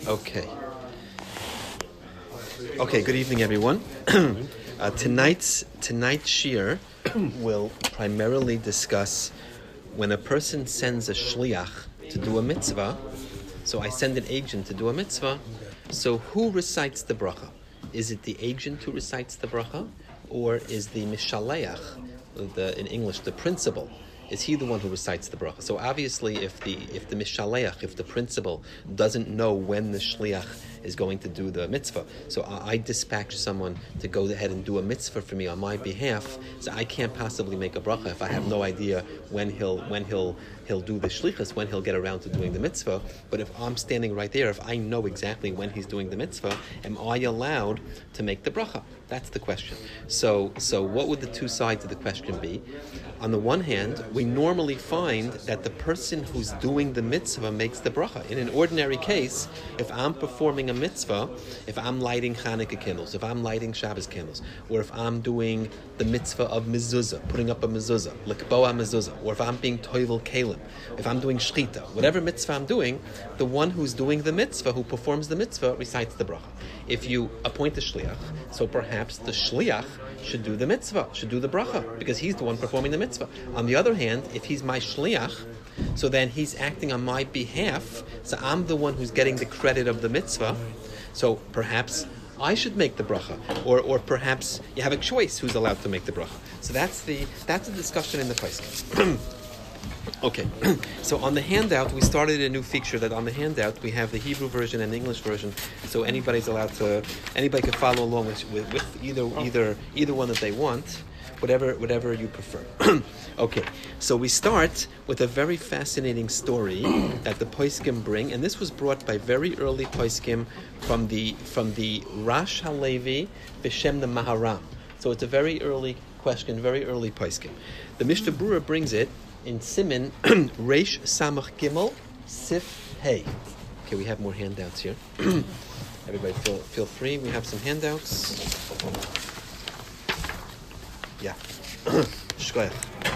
Okay. Okay, good evening, everyone. Tonight's shiur will primarily discuss when a person sends a shliach to do a mitzvah. So I send an agent to do a mitzvah. So who recites the bracha? Is it the agent who recites the bracha, or is the mishaleach, in English, the principal? Is he the one who recites the bracha? So obviously, if the mishaleach, if the principal doesn't know when the shliach is going to do the mitzvah, so I dispatch someone to go ahead and do a mitzvah for me on my behalf, so I can't possibly make a bracha if I have no idea when he'll do the shlichus, when he'll get around to doing the mitzvah. But if I'm standing right there, if I know exactly when he's doing the mitzvah, am I allowed to make the bracha? That's the question. So what would the two sides of the question be? On the one hand, we normally find that the person who's doing the mitzvah makes the bracha. In an ordinary case, if I'm performing a mitzvah, if I'm lighting Hanukkah candles, if I'm lighting Shabbos candles, or if I'm doing the mitzvah of mezuzah, putting up a mezuzah, likboa mezuzah, or if I'm being toivel kalim, if I'm doing shchita, whatever mitzvah I'm doing, the one who's doing the mitzvah, who performs the mitzvah, recites the bracha. If you appoint a shliach, so perhaps the shliach should do the mitzvah, should do the bracha, because he's the one performing the mitzvah. On the other hand, if he's my shliach, so then he's acting on my behalf, so I'm the one who's getting the credit of the mitzvah, so perhaps I should make the bracha, or perhaps you have a choice who's allowed to make the bracha. So that's the discussion in the Paiskim. Okay, so on the handout, we started a new feature that on the handout, we have the Hebrew version and the English version, so anybody can follow along with either one that they want, whatever you prefer. Okay, so we start with a very fascinating story that the Paiskim bring, and this was brought by very early Paiskim from the Rash Halevi B'Shem the Maharam. So it's a very early question, very early Paiskim. The Mishnah Berurah brings it in Siman Reish Samach Gimel Sif Hey. Okay, we have more handouts here. Everybody feel free. We have some handouts. Yeah. Shkoyach.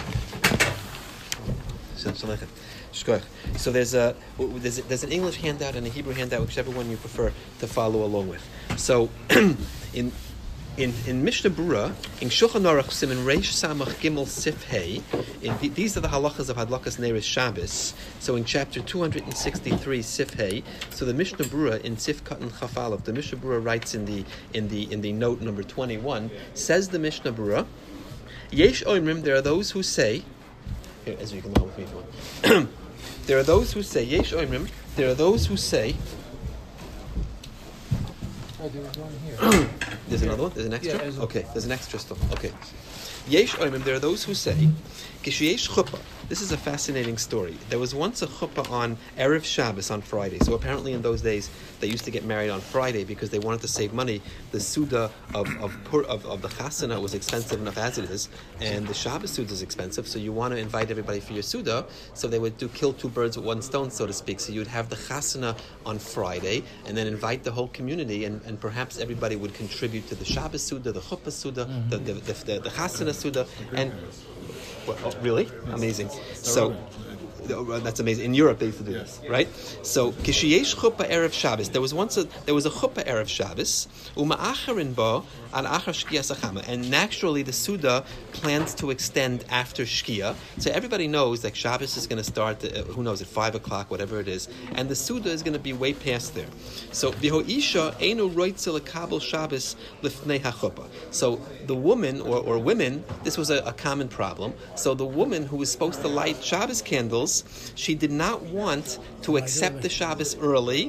So there's an English handout and a Hebrew handout, whichever one you prefer to follow along with. So in Mishnah Berurah, in Shulchan Aruch Siman Reish Samach Gimel Sif Hey, these are the halachas of Hadlakas Neiros Shabbos. So in chapter 263 Sif Hey, so the Mishnah Berurah in Sif Katan Chaf Aleph, the Mishnah Berurah writes in the note number 21, says the Mishnah Berurah, Yesh Oimrim, there are those who say, here, Ezra, you can go with me if you want. There are those who say, Yesh Oimrim, there are those who say, there was one here. There's another one? There's an extra? Yeah, okay, there's an extra still. Okay. Yesh Oimrim, there are those who say, Kishiyesh chuppah. This is a fascinating story. There was once a chuppah on Erev Shabbos on Friday. So apparently in those days, they used to get married on Friday because they wanted to save money. The Suda of the Chasana was expensive enough as it is, and the Shabbos Suda is expensive, so you want to invite everybody for your Suda, so they would kill two birds with one stone, so to speak. So you'd have the Chasana on Friday, and then invite the whole community, and perhaps everybody would contribute to the Shabbos Suda, the Chuppah Suda, the Chasana Suda, and... Well, oh, really? Amazing. So that's amazing. In Europe, they used to do this, right? So, Kishiyesh chuppah erev Shabbos. There was a chuppah erev Shabbos. Uma'acharin bo al achar shkia sachama. And naturally, the Suda plans to extend after Shkia. So everybody knows that Shabbos is going to start. Who knows, at 5:00, whatever it is, and the Suda is going to be way past there. So Vihoisha einu roitzel lekabel Shabbos lifnei hachuppah. So the woman or women, this was a common problem. So the woman who was supposed to light Shabbos candles, she did not want to accept the Shabbos early,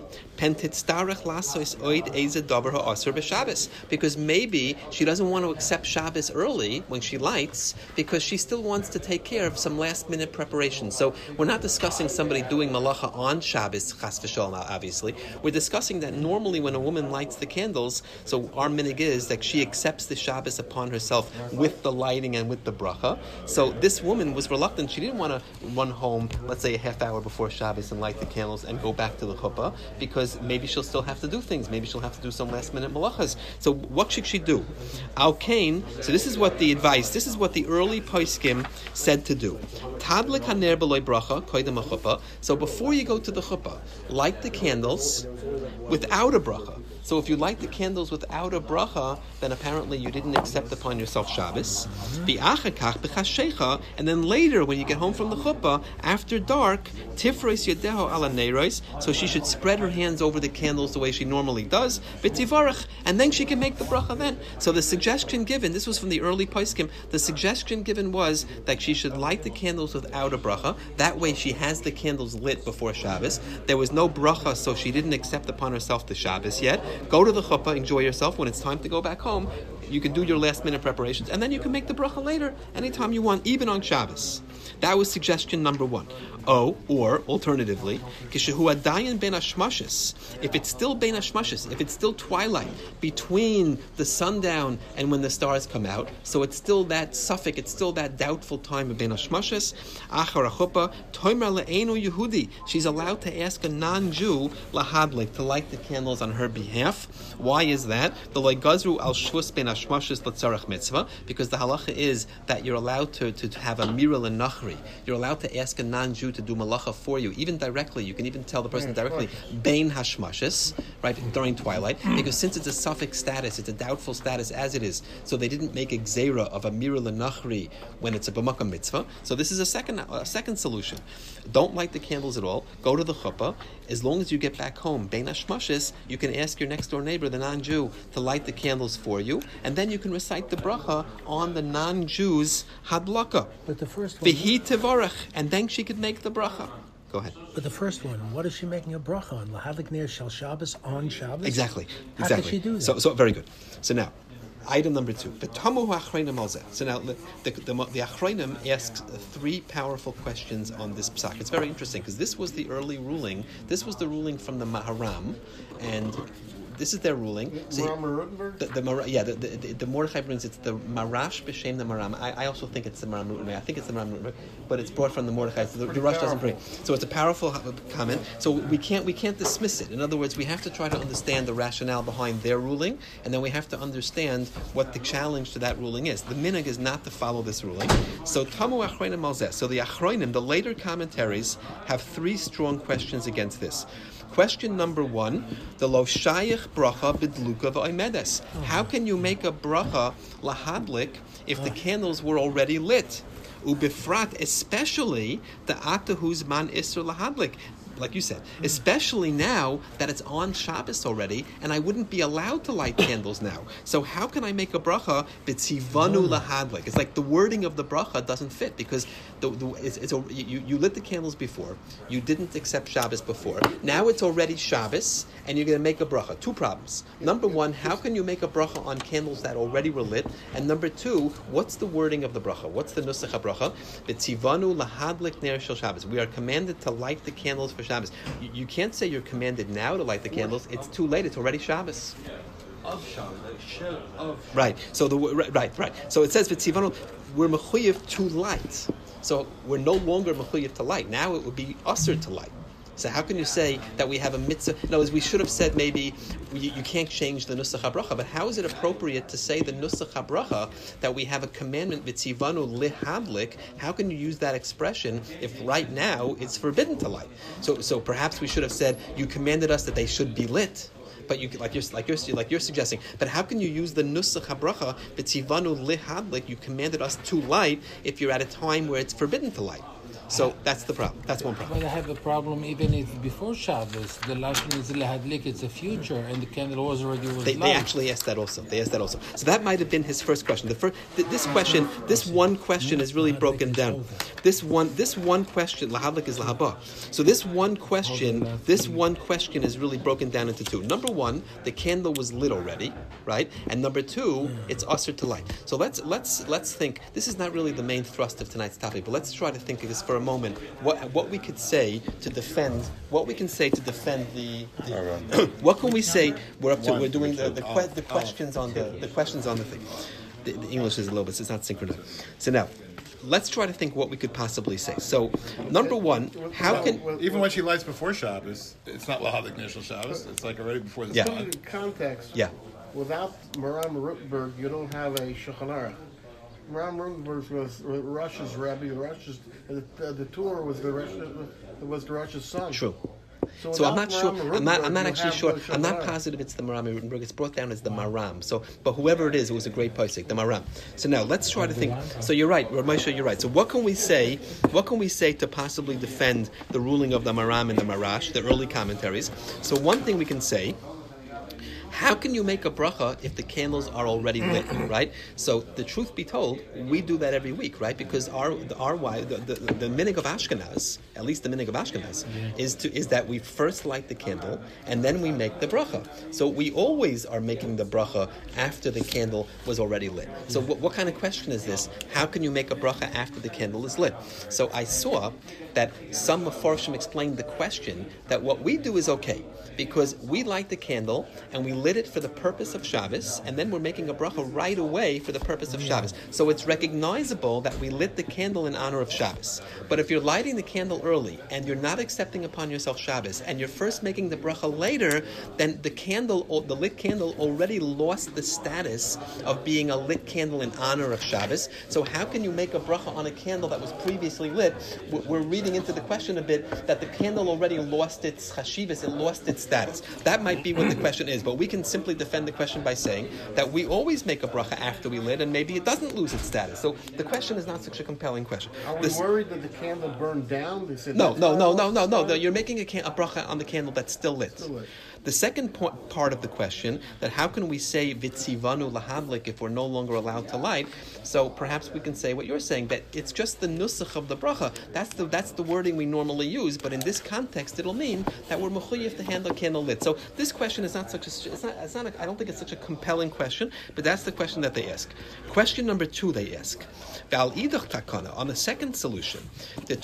because maybe she doesn't want to accept Shabbos early when she lights, because she still wants to take care of some last minute preparation. So we're not discussing somebody doing malacha on Shabbos, chas v'shalom, obviously. We're discussing that normally when a woman lights the candles, so our minhag is that she accepts the Shabbos upon herself with the lighting and with the bracha. So this woman was reluctant. She didn't want to run home, let's say a half hour before Shabbos, and light the candles and go back to the chuppah, because because maybe she'll still have to do things. Maybe she'll have to do some last-minute malachas. So what should she do? Al Kain, so this is what the advice, this is what the early poskim said to do. Tadlik haner b'loy bracha, koydem chuppah. So before you go to the chuppah, light the candles without a bracha. So if you light the candles without a bracha, then apparently you didn't accept upon yourself Shabbos. And then later, when you get home from the chuppah, after dark, tifrois yedeho ala neiros, so she should spread her hands over the candles the way she normally does, b'tivarach, and then she can make the bracha then. So the suggestion given, this was from the early poskim, the suggestion given was that she should light the candles without a bracha. That way she has the candles lit before Shabbos. There was no bracha, so she didn't accept upon herself the Shabbos yet. Go to the chuppah, enjoy yourself. When it's time to go back home, you can do your last-minute preparations, and then you can make the bracha later, anytime you want, even on Shabbos. That was suggestion number one. Oh, or alternatively, kishehu adayin ben hashmashis. If it's still ben hashmashis, if it's still twilight between the sundown and when the stars come out, so it's still that suffix, it's still that doubtful time of ben hashmashis. Achar chuppah toimer le'enu Yehudi. She's allowed to ask a non-Jew lahadlik to light the candles on her behalf. Why is that? The loy gazru al shvus ben hashmashis l'tzarach mitzvah, because the halacha is that you're allowed to have a miral and nachri. You're allowed to ask a non-Jew to do malacha for you, even directly. You can even tell the person directly, bein hashmashis, right, during twilight, because since it's a suffix status, it's a doubtful status as it is, so they didn't make a gzeira of a miral nachri when it's a b'makam mitzvah. So this is a second solution. Don't light the candles at all. Go to the chuppah. As long as you get back home, bein hashmashis, you can ask your next door neighbor, the non-Jew, to light the candles for you, and then you can recite the bracha on the non-Jew's hadlaka. But the first one, and then she could make the bracha. Go ahead. But the first one, what is she making a bracha on? Lahadlik ner shel Shabbos on Shabbos? Exactly. How did she do that? So very good. So now, item number 2. So now the Achronim asks 3 powerful questions on this psak. It's very interesting because this was the early ruling. This was the ruling from the Maharam, and this is their ruling. So the Mordechai brings it's the Marash b'shem the Maram. I also think it's the Maram Rutenberg. I think it's the Maram Rutenberg, but it's brought from the Mordechai. So the Rush doesn't bring. So it's a powerful comment. So we can't dismiss it. In other words, we have to try to understand the rationale behind their ruling, and then we have to understand what the challenge to that ruling is. The minhag is not to follow this ruling. So Tamu Achronim Malzeh. So the Achronim, the later commentaries, have 3 strong questions against this. Question number 1, the lo shayich bracha bidluka v'oimedes. How can you make a bracha lahadlik if the candles were already lit? Ubifrat, especially the atahuz man isur lahadlik. Like you said, especially now that it's on Shabbos already, and I wouldn't be allowed to light candles now. So how can I make a bracha b'tzivanu lahadlik? It's like the wording of the bracha doesn't fit because you lit the candles before, you didn't accept Shabbos before. Now it's already Shabbos, and you're going to make a bracha. 2 problems. Number 1, how can you make a bracha on candles that already were lit? And number 2, what's the wording of the bracha? What's the nusach bracha? B'tzivanu lahadlik ner shel Shabbos. We are commanded to light the candles for Shabbos. You can't say you're commanded now to light the candles. It's too late. It's already Shabbos. Of Shabbos. Right. So right. So it says v'tzivanu, we're mechuyev to light. So we're no longer mechuyev to light. Now it would be usher to light. So how can you say that we have a mitzvah? In other words, we should have said maybe you can't change the nusach habracha, but how is it appropriate to say the nusach habracha that we have a commandment vitzivanu lihadlik? How can you use that expression if right now it's forbidden to light? So perhaps we should have said you commanded us that they should be lit. But you like you're suggesting. But how can you use the nusach habracha vitzivanu lihadlik? You commanded us to light if you're at a time where it's forbidden to light. So that's the problem. That's one problem. But I have a problem even if before Shabbos, the lashon is lehadlik, it's a future, and the candle was already was They actually asked that also. So that might have been his first question. This one question is really broken down. This one question, lahadlik is lahaba. So this one question is really broken down into 2. Number 1, the candle was lit already, right? And number 2, it's usher to light. So let's think. This is not really the main thrust of tonight's topic, but let's try to think of this for a moment. What we could say to defend the what can we say? We're doing the questions on the thing. The English is a little bit, so it's not synchronized. So now, let's try to think what we could possibly say. So, number one, how can... Even when she lights before Shabbos, it's not Lahadik Nishal Shabbos. It's like already before the sun. In context, Yeah. without Maram Rutenberg, you don't have a Shulchan Aruch. Maram Rutenberg was Rush's Rabbi. The tour was the Rush's son. True. So I'm not sure. I'm not actually sure. I'm not positive. positive it's the Maram Rutenberg. It's brought down as the Maram. So, but whoever it was a great posik, the Maram. So now let's try to think. So you're right, Rav Moshe, you're right. So what can we say? What can we say to possibly defend the ruling of the Maram and the Marash, the early commentaries? So one thing we can say. How can you make a bracha if the candles are already lit, right? So the truth be told, we do that every week, right? Because the minig of Ashkenaz, at least the minig of Ashkenaz, is that we first light the candle and then we make the bracha. So we always are making the bracha after the candle was already lit. So what kind of question is this? How can you make a bracha after the candle is lit? So I saw that some Mefarshim explained the question that what we do is okay, because we light the candle and we lit it for the purpose of Shabbos, and then we're making a bracha right away for the purpose of Shabbos. So it's recognizable that we lit the candle in honor of Shabbos. But if you're lighting the candle early and you're not accepting upon yourself Shabbos, and you're first making the bracha later, then the lit candle already lost the status of being a lit candle in honor of Shabbos. So how can you make a bracha on a candle that was previously lit? We're reading into the question a bit that the candle already lost its chashivas, it lost its status. That might be what the question is, but we can simply defend the question by saying that we always make a bracha after we lit, and maybe it doesn't lose its status. So the question is not such a compelling question. Are we worried that the candle burned down? They said No. You're making a bracha on the candle that's still lit. The second part of the question, that how can we say vitzivanu lahamlik if we're no longer allowed to light? So perhaps we can say what you're saying, that it's just the nusach of the bracha. That's the wording we normally use, but in this context, it'll mean that we're mechuyev to handle candle lit. So this question is not such a. I don't think it's such a compelling question, but that's the question that they ask. Question number 2, they ask. On the second solution, the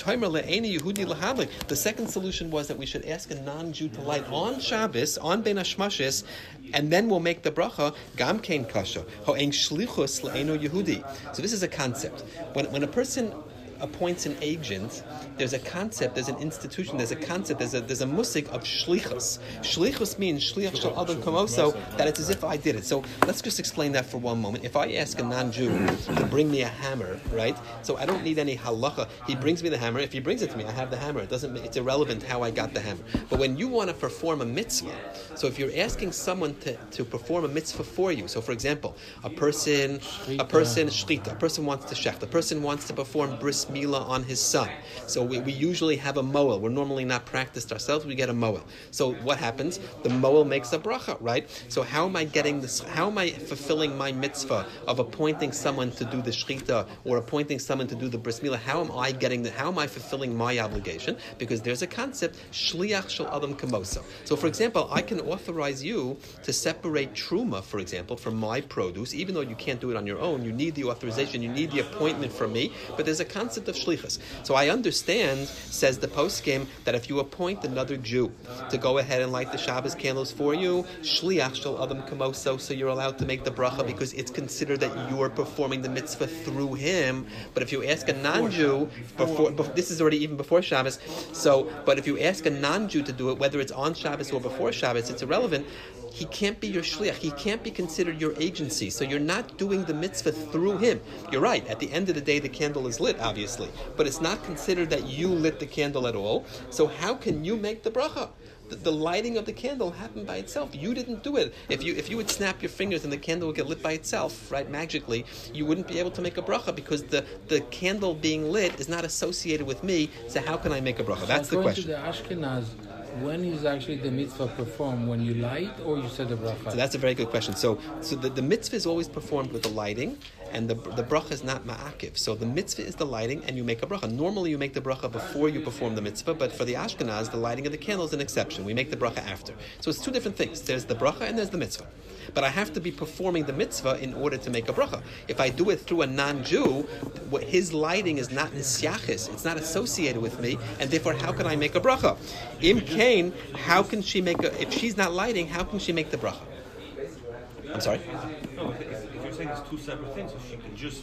second solution was that we should ask a non-Jew to light on Shabbos, on Ben Hashmashis, and then we'll make the bracha, Gam Kein Kasha, Ho'eng Shlichus Le'enu Yehudi. So this is a concept. When a person appoints an agent, there's a concept, there's an institution, there's a concept, there's a musik of shlichus. Shlichus means shliach shel adam kamoso, that it's as if I did it. So let's just explain that for one moment. If I ask a non-Jew to bring me a hammer, right? So I don't need any halacha. He brings me the hammer. If he brings it to me, I have the hammer. It's irrelevant how I got the hammer. But when you want to perform a mitzvah, so if you're asking someone to perform a mitzvah for you, so for example, a person shchita, a person wants to shech, a person wants to perform bris milah on his son. So we usually have a moel. We're normally not practiced ourselves. We get a moel. So what happens? The moel makes a bracha, right? So how am I getting this? How am I fulfilling my mitzvah of appointing someone to do the shchita or appointing someone to do the bris milah? How am I fulfilling my obligation? Because there's a concept, shliach shel adam kamoso. So for example, I can authorize you to separate truma, for example, from my produce, even though you can't do it on your own. You need the authorization. You need the appointment from me. But there's a concept of shlichus. So I understand, says the poskim, that if you appoint another Jew to go ahead and light the Shabbos candles for you, shliach shel adam kamoso, so you're allowed to make the bracha because it's considered that you're performing the mitzvah through him. But if you ask a non-Jew, before this is already even before Shabbos, but if you ask a non-Jew to do it, whether it's on Shabbos or before Shabbos, it's irrelevant. He can't be your shliach. He can't be considered your agency. So you're not doing the mitzvah through him. You're right. At the end of the day, the candle is lit, obviously. But it's not considered that you lit the candle at all. So how can you make the bracha? The lighting of the candle happened by itself. You didn't do it. If you would snap your fingers and the candle would get lit by itself, right, magically, you wouldn't be able to make a bracha because the candle being lit is not associated with me. So how can I make a bracha? That's the question. To the Ashkenaz, when is actually the mitzvah performed? When you light or you say the bracha? So that's a very good question. So the mitzvah is always performed with the lighting, and the bracha is not ma'akiv. So the mitzvah is the lighting, and you make a bracha. Normally you make the bracha before you perform the mitzvah, but for the Ashkenaz, the lighting of the candle is an exception. We make the bracha after. So it's two different things. There's the bracha and there's the mitzvah. But I have to be performing the mitzvah in order to make a bracha. If I do it through a non-Jew, his lighting is not nisyachis. It's not associated with me, and therefore, how can I make a bracha? Im Kain, how can she make if she's not lighting, how can she make the bracha? I'm sorry? No, if you're saying it's two separate things, so she can just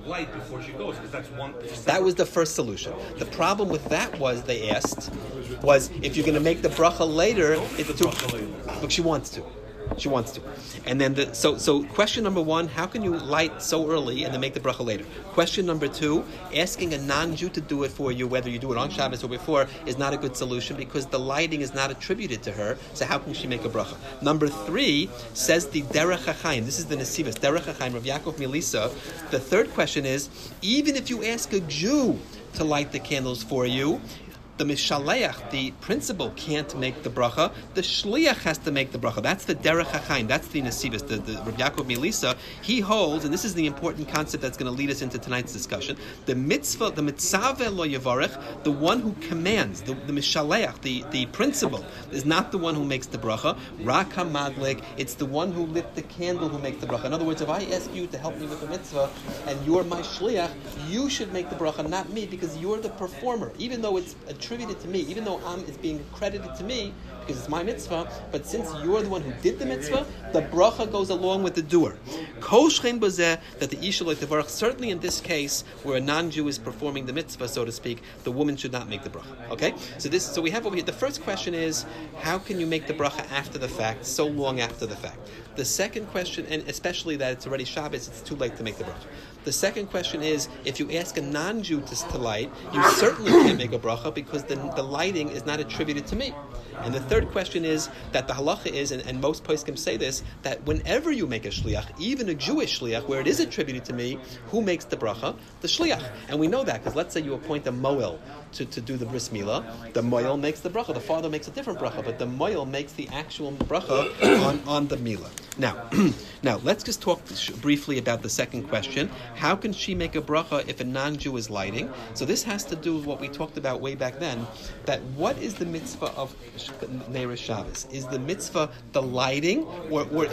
light before she goes, because that's one. That was the first solution. The problem with that was, they asked, was if you're going to make the bracha later, it's too. Look, she wants to. She wants to. And then, so question number one, how can you light so early and then make the bracha later? Question number two, asking a non-Jew to do it for you, whether you do it on Shabbos or before, is not a good solution because the lighting is not attributed to her, so how can she make a bracha? Number three, says the Derech HaChaim, this is the Nesivos, Derech HaChaim, Rav Yaakov Milisa. The third question is, even if you ask a Jew to light the candles for you, the Mishaleach, the principal, can't make the bracha. The Shliach has to make the bracha. That's the Derech HaChaim. That's the Nesivos, the Rav Yaakov Milisa. He holds, and this is the important concept that's going to lead us into tonight's discussion, the mitzvah, the mitzaveh lo yavarech, the one who commands, the Mishaleach, the principal, is not the one who makes the bracha. Rak HaMadlik, it's the one who lit the candle who makes the bracha. In other words, if I ask you to help me with the mitzvah, and you're my Shliach, you should make the bracha, not me, because you're the performer. Even though it's attributed to me, even though it's being credited to me because it's my mitzvah, but since you're the one who did the mitzvah, the bracha goes along with the doer. Kol shechen b'zeh, that the isha lo tevarach, certainly in this case where a non-Jew is performing the mitzvah, so to speak, the woman should not make the bracha. Okay, so we have over here. The first question is, how can you make the bracha after the fact, so long after the fact? The second question, and especially that it's already Shabbos, it's too late to make the bracha. The second question is, if you ask a non-Jew to light, you certainly can't make a bracha because the lighting is not attributed to me. And the third question is that the halacha is, and most poskim say this, that whenever you make a shliach, even a Jewish shliach, where it is attributed to me, who makes the bracha? The shliach. And we know that because let's say you appoint a moel to do the bris milah, the moel makes the bracha. The father makes a different bracha, but the moel makes the actual bracha on the milah. Now let's just talk briefly about the second question. How can she make a bracha if a non-Jew is lighting? So this has to do with what we talked about way back then, that what is the mitzvah of Neiros Shabbos? Is the mitzvah the lighting, or that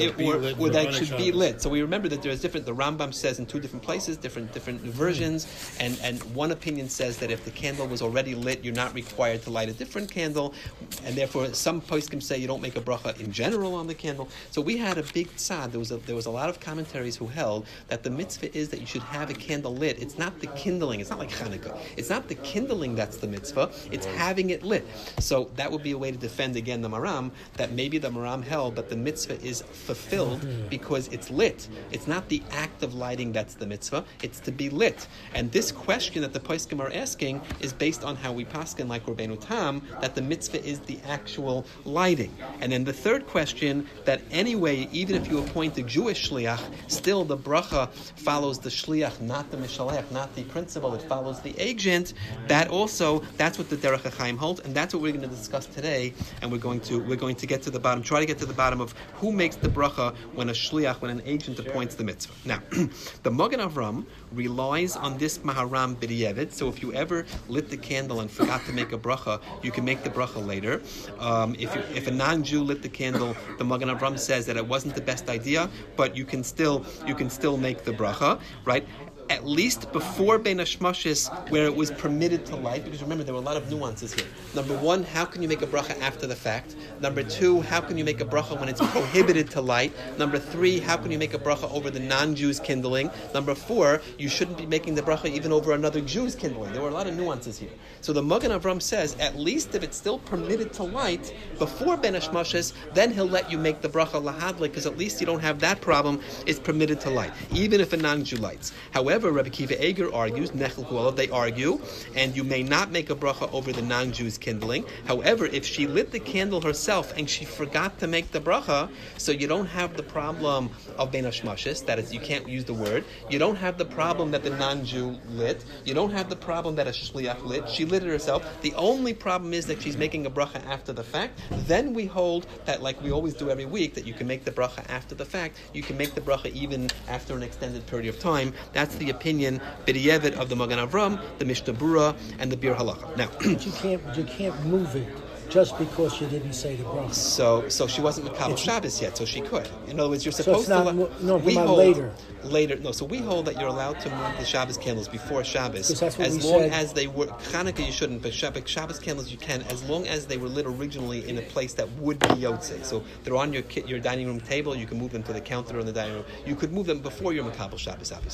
it should be lit? So we remember that there's different, the Rambam says in two different places, different versions, and one opinion says that if the candle was already lit, you're not required to light a different candle, and therefore some poskim say you don't make a bracha in general on the candle. So we had a big tzad, there was a lot of commentaries who held that the mitzvah is that you should have a candle lit. It's not the kindling, it's not like Hanukkah. It's not the kindling that's the mitzvah, it's having it lit. So that would be a way to defend again the Maram, that maybe the Maram held that the mitzvah is fulfilled because it's lit. It's not the act of lighting that's the mitzvah, it's to be lit. And this question that the poskim are asking is based on how we paskin like Rabbeinu Tam, that the mitzvah is the actual lighting. And then the third question, that anyway, even if you appoint a Jewish shliach, still the bracha follows the shliach, not the mishalech, not the principal, it follows the agent. That's what the Derech HaChaim holds, and that's what we're going to discuss today, and we're going to get to the bottom, try to get to the bottom of who makes the bracha when a shliach, when an agent appoints the mitzvah. Now, the Magen Avram relies on this Maharam B'diavad, so if you ever lit the candle and forgot to make a bracha, you can make the bracha later. If a non-Jew lit the candle, the Magen Avram says that it wasn't the best idea, but you can still make the bracha, right? At least before Bein Hashmashis, where it was permitted to light, because remember there were a lot of nuances here. Number one, how can you make a bracha after the fact? Number two, how can you make a bracha when it's prohibited to light? Number three, how can you make a bracha over the non-Jews kindling? Number four, you shouldn't be making the bracha even over another Jew's kindling. There were a lot of nuances here. So the Magen Avram says, at least if it's still permitted to light before Bein Hashmashis, then he'll let you make the bracha lahadlik, because at least you don't have that problem. It's permitted to light, even if a non-Jew lights. However, Rabbi Kiva Eger argues, Nechel Kuala, they argue, and you may not make a bracha over the non-Jews kindling. However, if she lit the candle herself and she forgot to make the bracha, so you don't have the problem of Bein Hashmashis, that is, you can't use the word. You don't have the problem that the non-Jew lit. You don't have the problem that a shliach lit. She lit it herself. The only problem is that she's making a bracha after the fact. Then we hold that, like we always do every week, that you can make the bracha after the fact. You can make the bracha even after an extended period of time. That's the opinion B'diavad of the Magen Avram, the Mishnah Berurah, and the Bir Halacha. Now, you can't move it just because you didn't say the bracha. So she wasn't Makabel Shabbos yet, so she could. In other words, you're supposed we hold later. No, so we hold that you're allowed to move the Shabbos candles before Shabbos, as long as they were Chanukah. You shouldn't, but Shabbos candles you can, as long as they were lit originally in a place that would be Yotzei. So they're on your dining room table. You can move them to the counter on the dining room. You could move them before your Makabel Shabbos, obviously.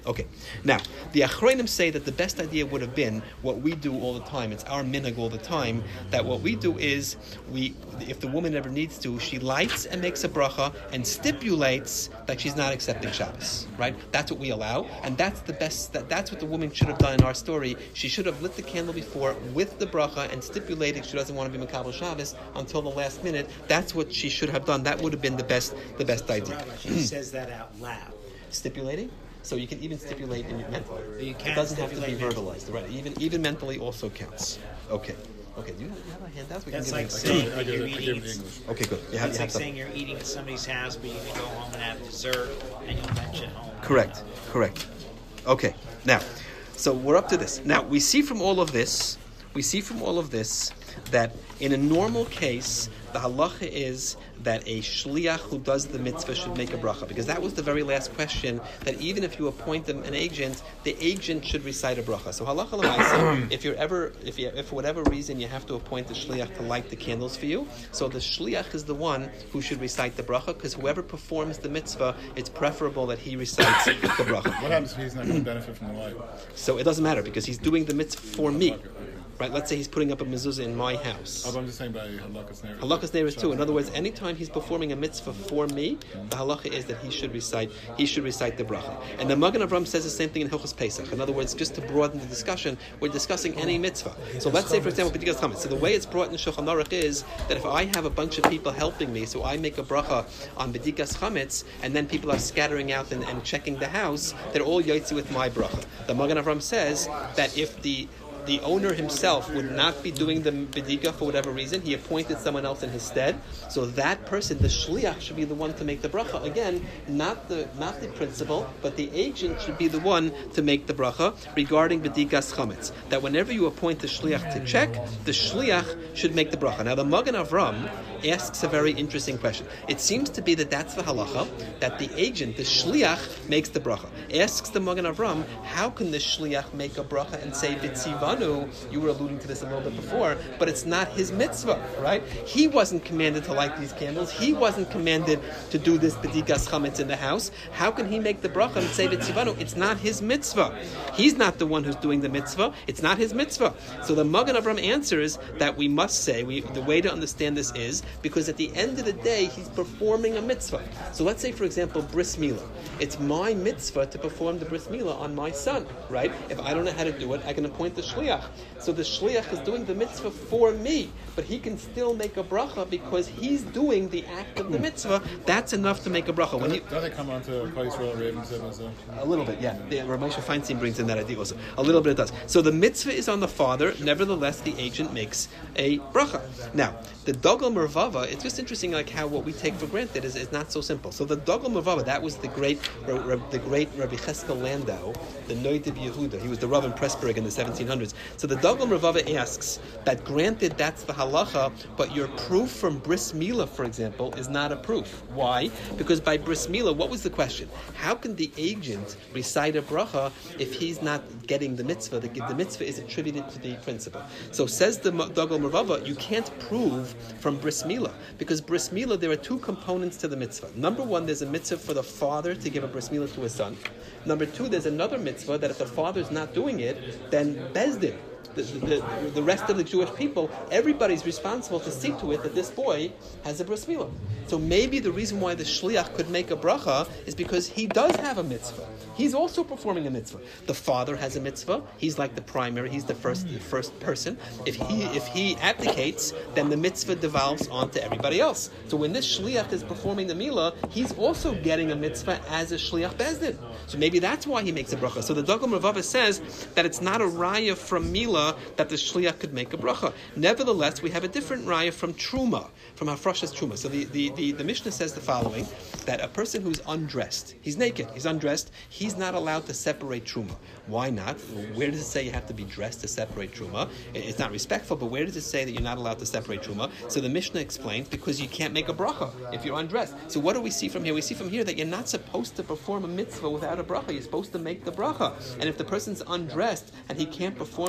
Okay. Now, the Achronim say that the best idea would have been what we do all the time. It's our minhag all the time. That what we do is if the woman ever needs to, she lights and makes a bracha and stipulates that she's not accepting Shabbos. Right? That's what we allow, and that's the best. That's what the woman should have done in our story. She should have lit the candle before with the bracha and stipulated she doesn't want to be Makabel Shabbos until the last minute. That's what she should have done. That would have been the best idea. Rabbi, she says that out loud. Stipulating? So you can even stipulate in your mentally. You can it doesn't have to be stipulate verbalized, right? Even mentally also counts. Okay. Do you have a handout? That's like saying I you're give it eating. English. Okay, good. It's like saying you're eating at somebody's house, but you can go home and have dessert, and you'll mention home. Correct. Okay. Now, so we're up to this. Now we see from all of this that in a normal case, the halacha is that a shliach who does the mitzvah should make a bracha, because that was the very last question, that even if you appoint an agent, the agent should recite a bracha. So halacha l'maaseh, if for whatever reason you have to appoint the shliach to light the candles for you, so the shliach is the one who should recite the bracha, because whoever performs the mitzvah, it's preferable that he recites the bracha. What happens if he's not going to benefit from the light? So it doesn't matter, because he's doing the mitzvah for me. Okay. Right, let's say he's putting up a mezuzah in my house. Oh, but I'm just saying by halakas neiros. Halakas neiros too. In other words, anytime he's performing a mitzvah for me, the halacha is that he should recite the bracha. And the Magen Avram says the same thing in Hilchos Pesach. In other words, just to broaden the discussion, we're discussing any mitzvah. So let's say, for example, B'dikas Chametz. So the way it's brought in Shulchan Aruch is that if I have a bunch of people helping me, so I make a bracha on B'dikas Chametz, and then people are scattering out and checking the house, they're all yotzi with my bracha. The Magen Avram says that if the owner himself would not be doing the bedika for whatever reason, he appointed someone else in his stead. So that person, the shliach, should be the one to make the bracha. Again, not the principal, but the agent should be the one to make the bracha regarding bedikas chametz. That whenever you appoint the shliach to check, the shliach should make the bracha. Now the Magen Avram asks a very interesting question. It seems to be that's the halacha, that the agent, the shliach, makes the bracha. Asks the Magen Avram, how can the shliach make a bracha and say b'tzivan? You were alluding to this a little bit before, but it's not his mitzvah, right? He wasn't commanded to light these candles. He wasn't commanded to do this bedikas chametz in the house. How can he make the bracha and say b'tzivanu? It's not his mitzvah. He's not the one who's doing the mitzvah. It's not his mitzvah. So the Magen Avram answers that we must say, the way to understand this is, because at the end of the day, he's performing a mitzvah. So let's say, for example, bris milah. It's my mitzvah to perform the bris milah on my son, right? If I don't know how to do it, I can appoint the shliach. So the shliach is doing the mitzvah for me, but he can still make a bracha because he's doing the act of the mitzvah. That's enough to make a bracha. Does it come on to Kol Yisrael Ravens? A little bit, yeah. Rav Moshe Feinstein brings in that idea also. A little bit it does. So the mitzvah is on the father, nevertheless the agent makes a bracha. Now, the Dogel Mervava, it's just interesting like how what we take for granted is not so simple. So the Dogel Mervava, that was the great Rabbi Cheskel Landau, the Noidib Yehuda. He was the Rav in Pressburg in the 1700s. So the Dogel Mervava asks that granted that's the halacha, but your proof from bris milah, for example, is not a proof. Why? Because by bris milah, what was the question? How can the agent recite a bracha if he's not getting the mitzvah? The mitzvah is attributed to the principal. So says the Dogel Mervava, you can't prove from bris milah, because bris milah, there are two components to the mitzvah. Number one, there's a mitzvah for the father to give a bris milah to his son. Number two, there's another mitzvah that if the father's not doing it, then Bezdin, the rest of the Jewish people, everybody's responsible to see to it that this boy has a bris milah. So maybe the reason why the shliach could make a bracha is because he does have a mitzvah. He's also performing a mitzvah. The father has a mitzvah. He's like the primary. He's the first person. If he abdicates, then the mitzvah devolves onto everybody else. So when this shliach is performing the milah, he's also getting a mitzvah as a shliach bezdin. So maybe that's why he makes a bracha. So the Dogel Mervava says that it's not a raya from milah that the shliach could make a bracha. Nevertheless, we have a different raya from truma, from hafrashas truma. So the Mishnah says the following, that a person who's undressed, he's naked, he's undressed, he's not allowed to separate truma. Why not? Where does it say you have to be dressed to separate truma? It's not respectful, but where does it say that you're not allowed to separate truma? So the Mishnah explains, because you can't make a bracha if you're undressed. So what do we see from here? We see from here that you're not supposed to perform a mitzvah without a bracha. You're supposed to make the bracha. And if the person's undressed and he can't perform the bracha,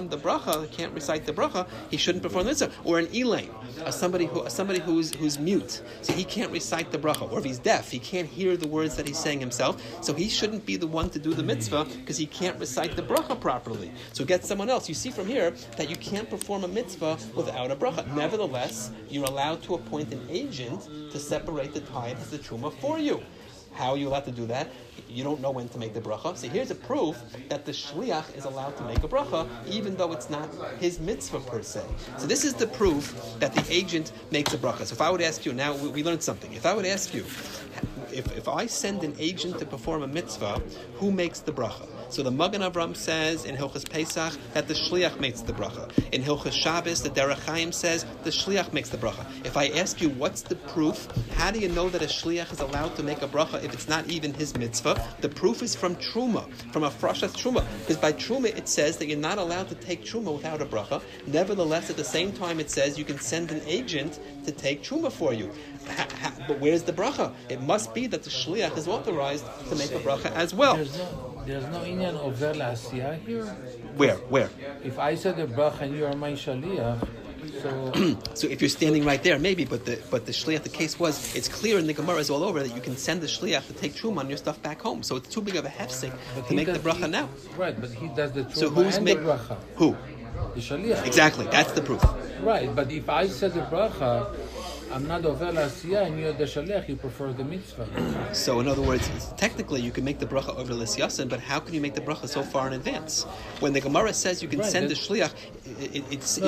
bracha, can't recite the bracha, he shouldn't perform the mitzvah. Or an elaim, somebody who's mute, so he can't recite the bracha. Or if he's deaf, he can't hear the words that he's saying himself, so he shouldn't be the one to do the mitzvah because he can't recite the bracha properly. So get someone else. You see from here that you can't perform a mitzvah without a bracha. Nevertheless, you're allowed to appoint an agent to separate the tithes, the truma for you. How are you allowed to do that? You don't know when to make the bracha. So here's a proof that the shliach is allowed to make a bracha, even though it's not his mitzvah per se. So this is the proof that the agent makes a bracha. So if I would ask you, now we learned something. If I would ask you, if I send an agent to perform a mitzvah, who makes the bracha? So the Magen Avram says in Hilchos Pesach that the shliach makes the bracha. In Hilchos Shabbos, the Derech Chaim says the shliach makes the bracha. If I ask you what's the proof, how do you know that a shliach is allowed to make a bracha if it's not even his mitzvah? The proof is from truma, from a frashas truma. Because by truma it says that you're not allowed to take truma without a bracha. Nevertheless, at the same time it says you can send an agent to take truma for you. But where's the bracha? It must be that the shliach is authorized to make a bracha as well. There's no inyan over la'asiyah here. Where? If I said a bracha and you are my shaliach, so so if you're standing right there, maybe. But the shliach, the case was, it's clear in the Gemara all over that you can send the shliach to take truma on your stuff back home. So it's too big of a hefsek to make the bracha now. Right, but he does the truma So who's and making the bracha. Who? The shaliach. Exactly. That's the proof. Right, but if I said the bracha, I'm not over l'asiyah and you're the shaliach, you prefer the mitzvah. So in other words, technically you can make the bracha over l'syasin, but how can you make the bracha so far in advance? When the Gemara says you can send the shliach, it's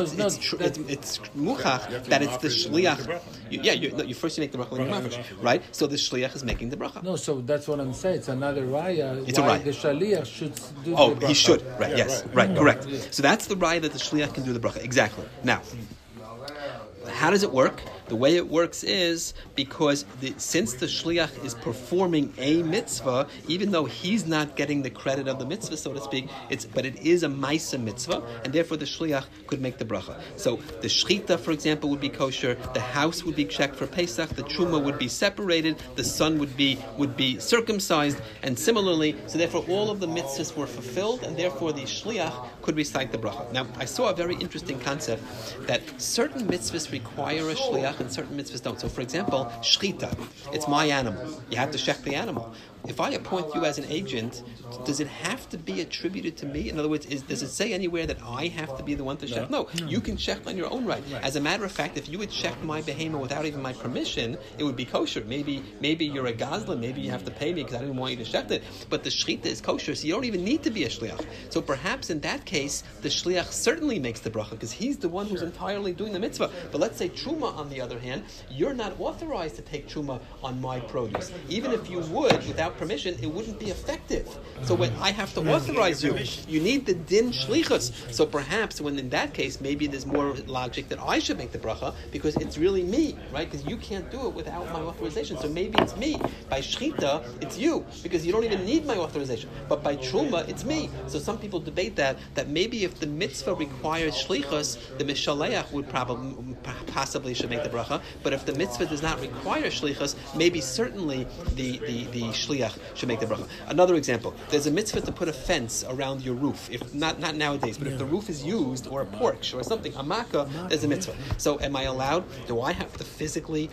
muchach that it's the shliach. You first make the bracha, right? So the shliach is making the bracha. No, so that's what I'm saying. It's another raya. It's a raya. The shaliach should do the bracha. He should. Right, yes. Right, correct. Yeah. So that's the raya that the shliach can do the bracha. Exactly. Now, how does it work? The way it works is because since the shliach is performing a mitzvah, even though he's not getting the credit of the mitzvah, so to speak, but it is a maisa mitzvah, and therefore the shliach could make the bracha. So the shchita, for example, would be kosher. The house would be checked for Pesach. The truma would be separated. The son would be circumcised, and similarly, so therefore all of the mitzvahs were fulfilled, and therefore the shliach could recite the bracha. Now, I saw a very interesting concept that certain mitzvahs require a shliach and certain mitzvahs don't. So, for example, shchita, it's my animal. You have to shech the animal. If I appoint you as an agent, does it have to be attributed to me? In other words, does it say anywhere that I have to be the one to shech? No, you can shech on your own right. As a matter of fact, if you would shech my behemoth without even my permission, it would be kosher. Maybe you're a gazlan, maybe you have to pay me because I didn't want you to shech it. But the shchita is kosher, so you don't even need to be a shliach. So perhaps in that case, the shliach certainly makes the bracha because he's the one who's entirely doing the mitzvah. But let's say truma, on the other hand, you're not authorized to take truma on my produce. Even if you would, without permission, it wouldn't be effective. So when I have to authorize you, you need the din shlichus. So perhaps when in that case, maybe there's more logic that I should make the bracha because it's really me, right? Because you can't do it without my authorization. So maybe it's me. By shchita, it's you because you don't even need my authorization. But by truma, it's me. So some people debate that maybe if the mitzvah requires shlichus, the mishaleach would possibly should make the bracha. But if the mitzvah does not require shlichus, maybe certainly the shliach should make the bracha. Another example: there's a mitzvah to put a fence around your roof. If not nowadays, but if the roof is used or a porch or something, a makkah, there's a mitzvah. So am I allowed? Do I have to physically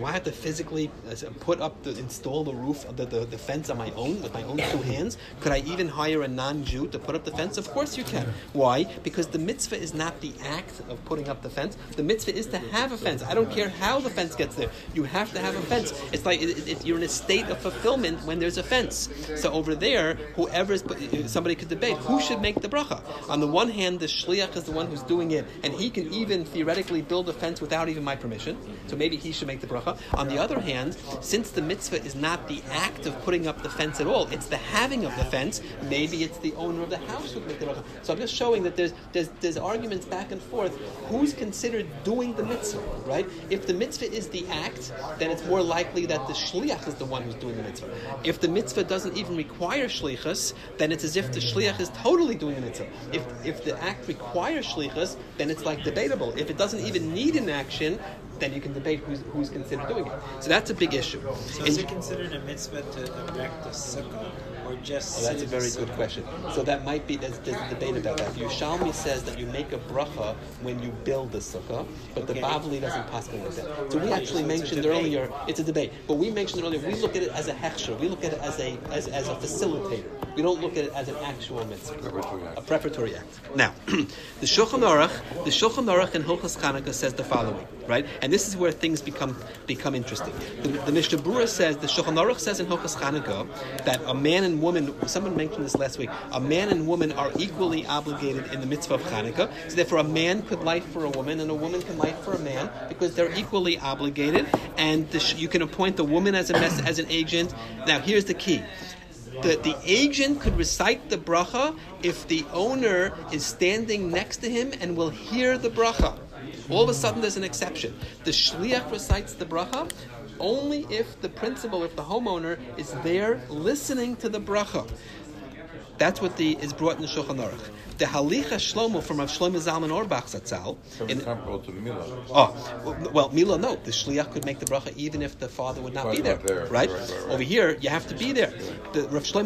install the roof of the fence on my own with my own two hands? Could I even hire a non-Jew to put up the fence? Of course you can. Why? Because the mitzvah is not the act of putting up the fence. The mitzvah is to have a fence. I don't care how the fence gets there. You have to have a fence. It's like you're in a state of fulfillment when there's a fence. So over there, somebody could debate who should make the bracha. On the one hand, the shliach is the one who's doing it, and he can even theoretically build a fence without even my permission. So maybe he should make the bracha. On the other hand, since the mitzvah is not the act of putting up the fence at all, it's the having of the fence, maybe it's the owner of the house who can make the bracha. So I'm just showing that there's arguments back and forth. Who's considered doing the mitzvah, right? If the mitzvah is the act, then it's more likely that the shliach is the one who's doing the mitzvah. If the mitzvah doesn't even require shlichus, then it's as if the shliach is totally doing the mitzvah. If the act requires shlichus, then it's like debatable. If it doesn't even need an action, then you can debate who's considered doing it. So that's a big issue. So is it considered a mitzvah to erect a sukkah, or or just? Well, that's a very good question. So that might be, there's a debate about that. Yerushalmi says that you make a bracha when you build the sukkah, but the Bavli doesn't paskin like that. So we actually mentioned earlier, it's a debate, but we mentioned earlier, we look at it as a hechsher, we look at it as a facilitator. We don't look at it as an actual mitzvah, a preparatory act. Now, the Shulchan Aruch in Hilchos Chanukah says the following, right? And this is where things become interesting. The Mishnah Berurah says, the Shulchan Aruch says in Hilchos Chanukah that a man and woman, someone mentioned this last week, a man and woman are equally obligated in the mitzvah of Chanukah. So therefore a man could light for a woman and a woman can light for a man because they're equally obligated, and you can appoint the woman as an agent. Now here's the key. The agent could recite the bracha if the owner is standing next to him and will hear the bracha. All of a sudden there's an exception. The shliach recites the bracha only if the principal, if the homeowner, is there listening to the bracha. That's what is brought in the Shulchan Aruch. The Halicha Shlomo from Rav Shlomo Zalman Auerbach Zatzal. So it's comparable to Milah. Well, Milah, no. The Shliach could make the bracha even if the father would not be there. Right? Over here, you have to be there. The Rav Shlomo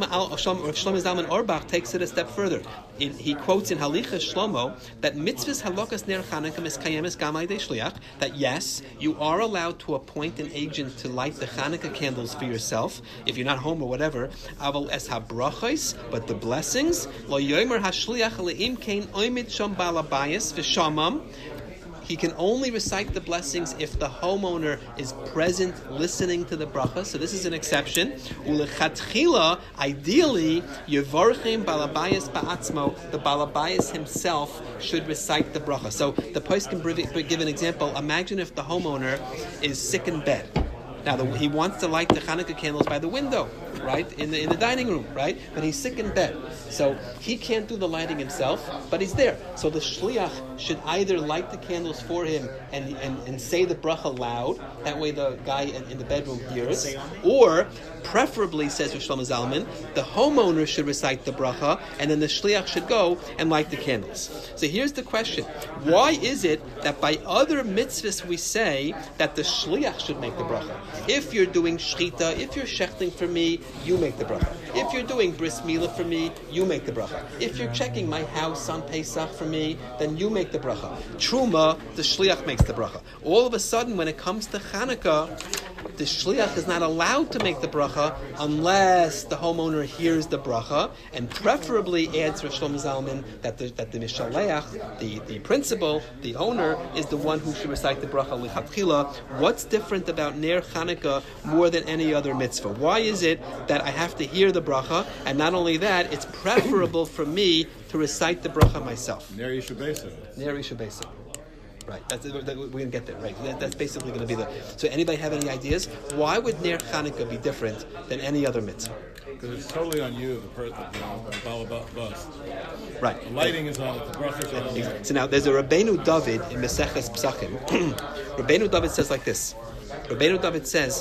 Zalman Auerbach takes it a step further. He quotes in Halicha Shlomo that mitzvahs halakas ner Chanukah miskayemes gam al yedei shliach, that yes, you are allowed to appoint an agent to light the Chanukah candles for yourself if you're not home or whatever. Aval es habrachos, but the blessings lo yomer hashliach leim kein oimid sham balabayis v'shamam. He can only recite the blessings if the homeowner is present listening to the bracha. So this is an exception. Ulechatchila, ideally, yevarchim balabayis ba'atzmo, the balabayis himself should recite the bracha. So the post can give an example. Imagine if the homeowner is sick in bed. Now he wants to light the Chanukah candles by the window, right, in the dining room, right? But he's sick in bed, so he can't do the lighting himself, but he's there. So the shliach should either light the candles for him and say the bracha loud. That way the guy in the bedroom hears. Or preferably, says Rav Shlomo Zalman, the homeowner should recite the bracha, and then the shliach should go and light the candles. So here's the question: why is it that by other mitzvahs we say that the shliach should make the bracha? If you're doing shchita, if you're shechting for me, you make the bracha. If you're doing bris milah for me, you make the bracha. If you're checking my house on Pesach for me, then you make the bracha. Truma, the shliach makes the bracha. All of a sudden, when it comes to Chanukah, the shliach is not allowed to make the bracha unless the homeowner hears the bracha, and preferably adds Rav Shlomo Zalman that the mishaleach, the principal, the owner, is the one who should recite the bracha lichatchila. What's different about Ner Chanukah more than any other mitzvah? Why is it that I have to hear the bracha, and not only that, it's preferable for me to recite the bracha myself? Ner Yishabesa. Ner Yishabesa. Right, we're going to get there. Right, that's basically going to be the. So, anybody have any ideas? Why would Ner Chanukah be different than any other mitzvah? Because it's totally on you, the person, the bus. Right. The lighting is on it. The bracha is on it. So now, there's a Rabbeinu David in Meseches Psachim. Rabbeinu David says like this. Rabbeinu David says,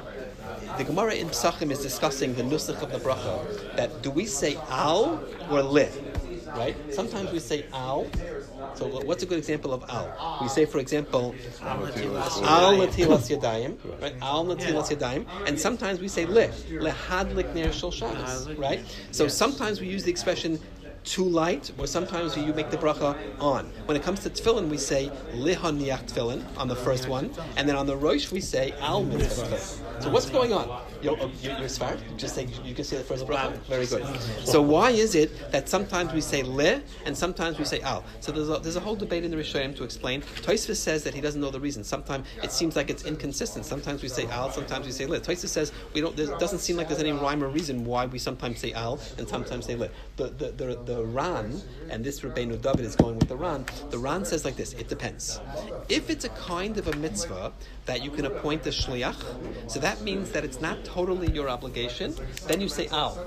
the Gemara in Psachim is discussing the nusach of the bracha. That do we say al or le? Right? Sometimes we say al. So what's a good example of al? We say, for example, al natilas yadayim, right? Al natilas yadayim, and sometimes we say lehadlik ner shel Shabbos, right? So sometimes we use the expression to light, or sometimes you make the bracha on. When it comes to tefillin, we say lihaniach tefillin on the first one, and then on the rosh we say al mitzvah tefillin. So what's going on? You're smart. Just say you can say the first bracha. Very good. So why is it that sometimes we say le and sometimes we say al? So there's a whole debate in the Rishonim to explain. Tosfos says that he doesn't know the reason. Sometimes it seems like it's inconsistent. Sometimes we say al, sometimes we say le. Tosfos says it doesn't seem like there's any rhyme or reason why we sometimes say al and sometimes say le. The Ran, and this Rabbeinu David is going with the Ran says like this: it depends. If it's a kind of a mitzvah that you can appoint a shliach, so that means that it's not totally your obligation, then you say al.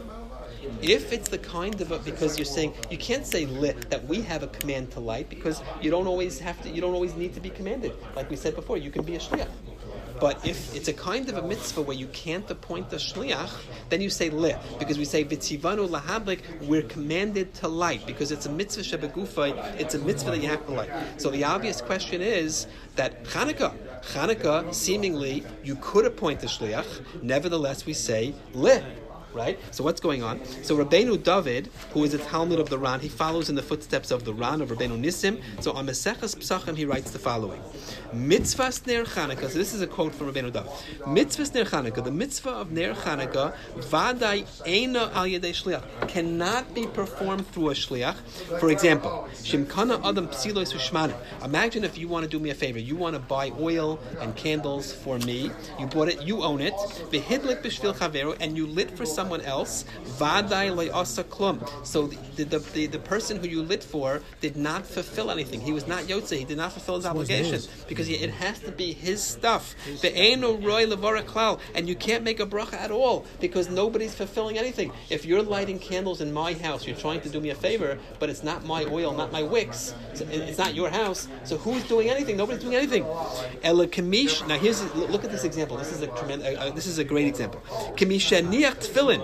If it's the kind of because you're saying you can't say lit, that we have a command to light, because you don't always need to be commanded. Like we said before, you can be a shliach. But if it's a kind of a mitzvah where you can't appoint a shliach, then you say le, because we say v'tzivanu lahablik, we're commanded to light, because it's a mitzvah shebegufay, it's a mitzvah that you have to light. So the obvious question is that Chanukah, seemingly you could appoint a shliach, nevertheless we say le. right? So what's going on? So Rabbeinu David, who is a Talmud of the Ran, he follows in the footsteps of the Ran, of Rabbeinu Nissim. So on Maseches Pesachim, he writes the following. Mitzvahs Ner Chanukah, so this is a quote from Rabbeinu David. Mitzvahs Ner Chanukah, the mitzvah of Ner Chanukah, Vadai Eina Al Yedei Shliach, cannot be performed through a Shliach. For example, Shimkana Adam Psilos Ushmanu. Imagine if you want to do me a favor. You want to buy oil and candles for me. You bought it, you own it. V'hidlik b'shvil chavero, and you lit for someone else. Vadai le'asa klum. So the person who you lit for did not fulfill anything. He was not yotze. He did not fulfill his obligation because it has to be his stuff. Ve'eino roy levara klal, and you can't make a bracha at all because nobody's fulfilling anything. If you're lighting candles in my house, you're trying to do me a favor, but it's not my oil, not my wicks. So it's not your house. So who's doing anything? Nobody's doing anything. Ela kamish. Now look at this example. This is a tremendous. This is a great example. Kamishaniach tefillin.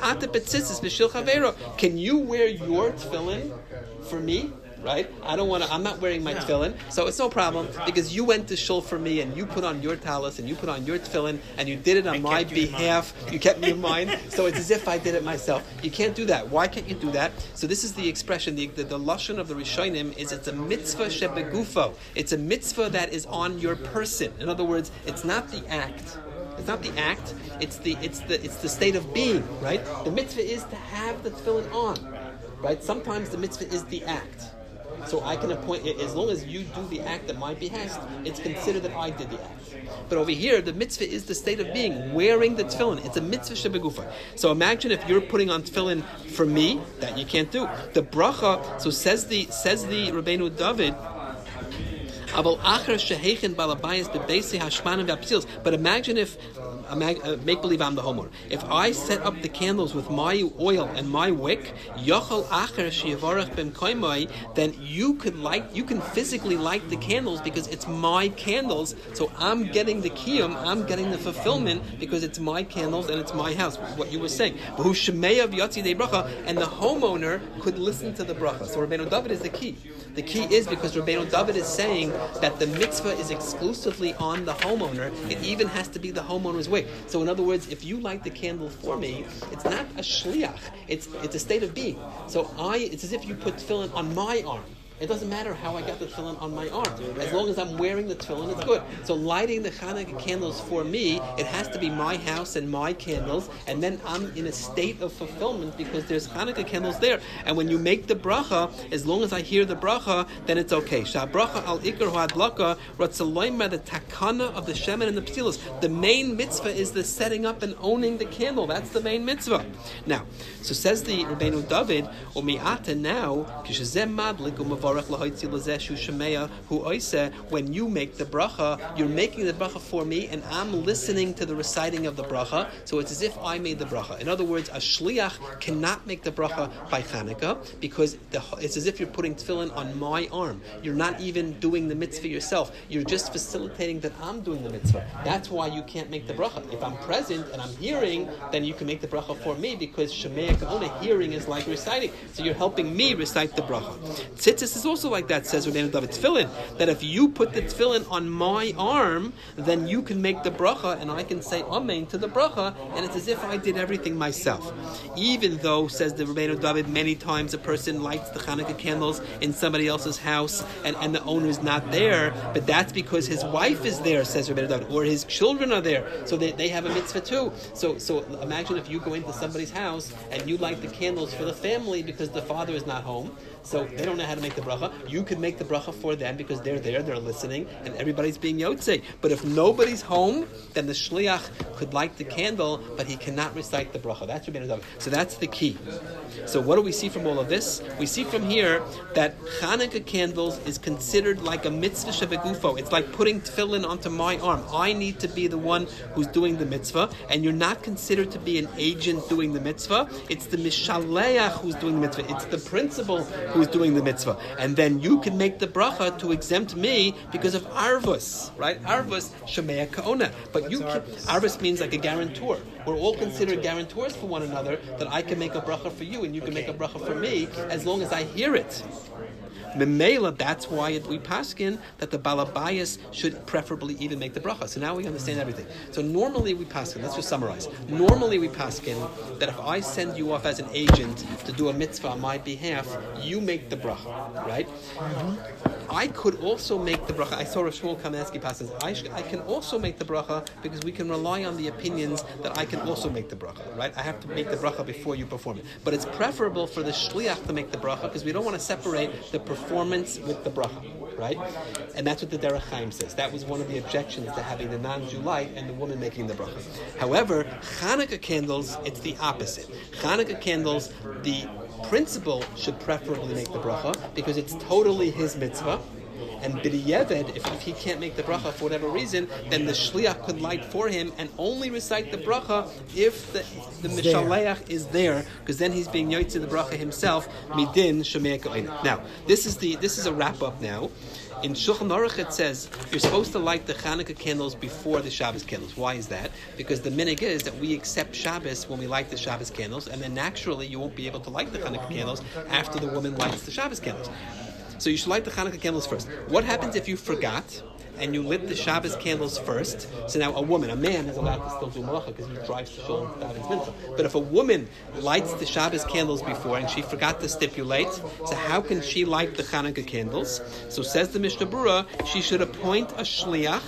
Can you wear your tefillin for me? Right? I'm not wearing my tefillin, so it's no problem because you went to shul for me and you put on your talis and you put on your tefillin and you did it on my behalf. You kept me in mind, so it's as if I did it myself. You can't do that. Why can't you do that? So this is the expression, the lashon of the Rishonim is it's a mitzvah shebegufo. It's a mitzvah that is on your person. In other words, it's not the act. It's not the act. It's the state of being. Right? The mitzvah is to have the tefillin on. Right? Sometimes the mitzvah is the act. So I can appoint, as long as you do the act at my behest, it's considered that I did the act. But over here, the mitzvah is the state of being, wearing the tefillin. It's a mitzvah shebegufa. So imagine if you're putting on tefillin for me, that you can't do. The bracha, so says the Rabbeinu David, but imagine if, make believe I'm the homeowner. If I set up the candles with my oil and my wick, then you can physically light the candles because it's my candles. So I'm getting the kiyum, I'm getting the fulfillment because it's my candles and it's my house. What you were saying, and the homeowner could listen to the bracha. So Rabbeinu David is the key. The key is because Rabbeinu David is saying that the mitzvah is exclusively on the homeowner. It even has to be the homeowner's wick. So in other words, if you light the candle for me, it's not a shliach. It's a state of being. So it's as if you put tefillin on my arm. It doesn't matter how I got the tefillin on my arm. As long as I'm wearing the tefillin, it's good. So lighting the Hanukkah candles for me, it has to be my house and my candles, and then I'm in a state of fulfillment because there's Hanukkah candles there. And when you make the bracha, as long as I hear the bracha, then it's okay. Sha bracha al ikar ha'adlaka ratzaloyma, the takana of the shemen and the ptilos. The main mitzvah is the setting up and owning the candle. That's the main mitzvah. Now, so says the Rabbeinu David, umi'ata now, kishazem madlik when you make the bracha, you're making the bracha for me, and I'm listening to the reciting of the bracha. So it's as if I made the bracha. In other words, a shliach cannot make the bracha by Chanukah because it's as if you're putting tefillin on my arm. You're not even doing the mitzvah yourself. You're just facilitating that I'm doing the mitzvah. That's why you can't make the bracha. If I'm present and I'm hearing, then you can make the bracha for me because Shemei Ka'ona, hearing is like reciting. So you're helping me recite the bracha. Tzitzis is also like that, says Rabbeinu David tefillin, that if you put the tefillin on my arm, then you can make the bracha, and I can say amen to the bracha, and it's as if I did everything myself. Even though, says the Rabbeinu David, many times a person lights the Hanukkah candles in somebody else's house, and the owner's not there, but that's because his wife is there, says Rabbeinu David, or his children are there, so they have a mitzvah too. So imagine if you go into somebody's house and you light the candles for the family because the father is not home, so they don't know how to make the bracha. You could make the bracha for them because they're there, they're listening, and everybody's being yotzei. But if nobody's home, then the shliach could light the candle, but he cannot recite the bracha. That's Rabbeinu David. So that's the key. So what do we see from all of this? We see from here that Hanukkah candles is considered like a mitzvah shebegufo. It's like putting tefillin onto my arm. I need to be the one who's doing the mitzvah, and you're not considered to be an agent doing the mitzvah. It's the mishaleach who's doing the mitzvah. It's the principal who's doing the mitzvah. And then you can make the bracha to exempt me because of arvus, right? Arvus, Shemei Ka'ona. But you can, arvus means like a guarantor. We're all considered guarantors for one another, that I can make a bracha for you and you can make a bracha for me as long as I hear it. Memela, that's why we paskin that the balabayas should preferably even make the bracha. So now we understand everything. So normally we paskin, let's just summarize. Normally we paskin that if I send you off as an agent to do a mitzvah on my behalf, you make the bracha, right? I could also make the bracha. I saw Rav Shmuel Kamenetsky passes. I can also make the bracha because we can rely on the opinions that I can also make the bracha, right? I have to make the bracha before you perform it. But it's preferable for the shliach to make the bracha because we don't want to separate the performance with the bracha, right? And that's what the Derech Chaim says. That was one of the objections to having the non-Jew light and the woman making the bracha. However, Hanukkah candles, it's the opposite. Hanukkah candles, the principal should preferably make the bracha because it's totally his mitzvah. And b'di'evet, if he can't make the bracha for whatever reason, then the shliach could light for him and only recite the bracha if the mishaleach is there, because then he's being yotze the bracha himself. Midin shemei ka'ina. Now, this is a wrap up now. In Shulchan Aruch it says you're supposed to light the Hanukkah candles before the Shabbos candles. Why is that? Because the minhag is that we accept Shabbos when we light the Shabbos candles, and then naturally you won't be able to light the Hanukkah candles after the woman lights the Shabbos candles. So you should light the Hanukkah candles first. What happens if you forgot and you lit the Shabbos candles first? So now a man is allowed to still do malacha because he drives to shul and daven's mitzvah. But if a woman lights the Shabbos candles before and she forgot to stipulate, so how can she light the Hanukkah candles? So says the Mishnah Berurah, she should appoint a shliach.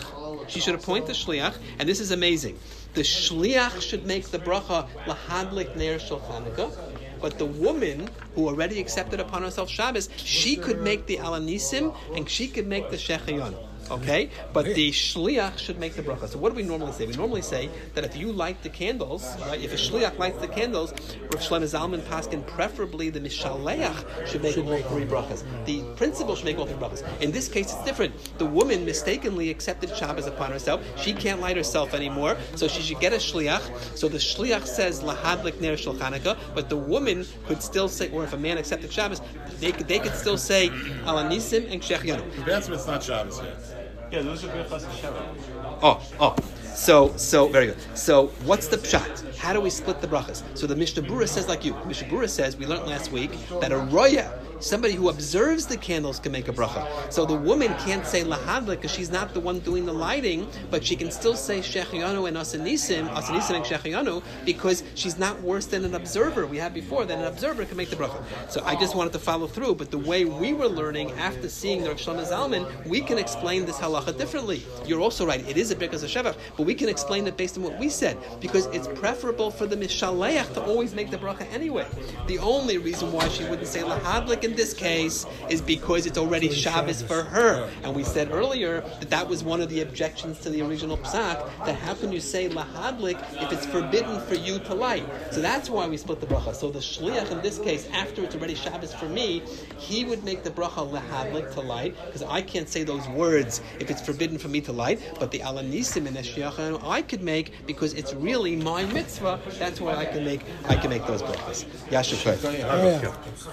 And this is amazing. The shliach should make the bracha lahadlik ner shel Hanukkah. But the woman who already accepted upon herself Shabbos, she could make the alanisim and she could make the shechayon. Okay? But the shliach should make the bracha. So what do we normally say? We normally say that if you light the candles, right, if a shliach lights the candles, Rav Shlomo Zalman paskin, preferably the mishaleach should make all three brachas. The principal should make all three brachas. In this case, it's different. The woman mistakenly accepted Shabbos upon herself. She can't light herself anymore, so she should get a shliach. So the shliach says lahadlik ner shel Hanukkah, but the woman could still say, or if a man accepted Shabbos, they could still say alanisim and shechayon. That's it's not Shabbos yet. Yeah, those are Birchas Hashem. Oh. So very good. So what's the pshat? How do we split the brachas? So the Mishnah Berurah says like you. Mishnah Berurah says, we learned last week that a roya, somebody who observes the candles, can make a bracha. So the woman can't say lahadlik because she's not the one doing the lighting, but she can still say shechayon and asanisim and shechayon because she's not worse than an observer. We had before that an observer can make the bracha. So I just wanted to follow through, but the way we were learning after seeing the Rav Shlomo Zalman, we can explain this halacha differently. You're also right. It is a birkas hashavach, but we can explain it based on what we said because it's preferable for the mishaleach to always make the bracha anyway. The only reason why she wouldn't say lahadlik in this case is because it's already Shabbos for her. And we said earlier that was one of the objections to the original psak, that how can you say lahadlik if it's forbidden for you to light? So that's why we split the bracha. So the shliach in this case, after it's already Shabbos for me, he would make the bracha lahadlik to light, because I can't say those words if it's forbidden for me to light, but the alanisim and the shiach I could make because it's really my mitzvah. That's why I can make those brachas. Yasher.